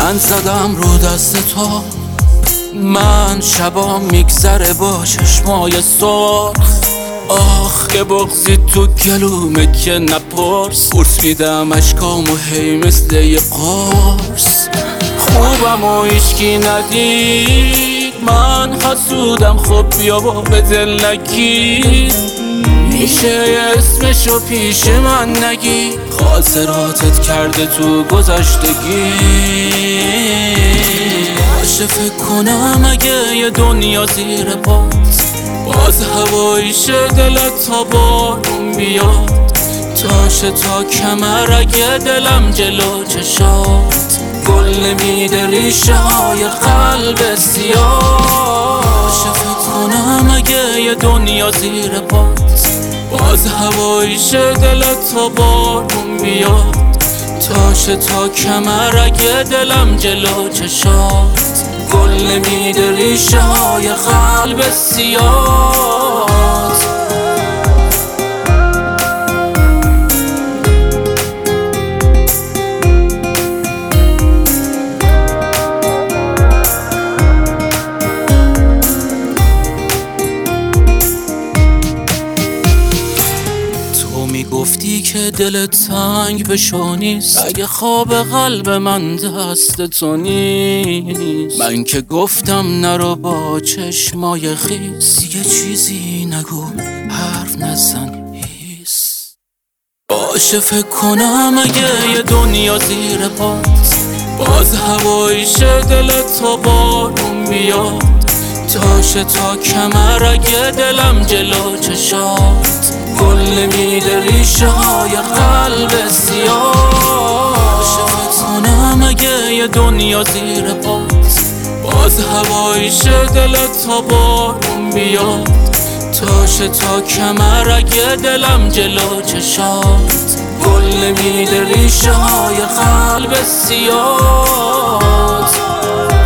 من زدم رو دست تو، من شبا میگذره با چشمای سرخ. آخ که بغزی تو گلومه که نپرس، قرص میدم اشکامو هی مثل یه قرص. خوبم و هیچکی ندید، من حسودم، خب بیا با به دل نگیر. میشه اسمشو پیش من نگی، خاطراتت کرده تو گذشتگی. باشه فکر کنم اگه یه دنیا زیر پات، باز هواییشه دلت تا بارون بیاد. تاشه تا کمر اگه دلم جلو چشات، گل نمیده ریشه های قلب سیاه. باشه فکر کنم اگه یه دنیا زیر پات، باز هواییشه دلت تا بارون بیاد. تاشه تا کمر اگه دلم جلو چشات، گل نمیده ریشه های قلب سیاه. میگفتی که دلت تنگ بشو نیست، اگه خواب قلب من دست تو نیست. من که گفتم نرو با چشمای خیس، دیگه چیزی نگو حرف نزن هیس. باشه فکر کنم اگه یه دنیا زیر پات، باز هواییشه دلت تا بارون بیاد. تاشه تا کمر اگه دلم جلو چشات، گل نمیده ریشه های قلب سیاه. باشه فکر کنم اگه یه دنیا زیر پات، باز هواییشه دلت تا بارون بیاد. تاشه تا کمر اگه دلم جلو چشات، گل نمیده ریشه های قلب سیاه.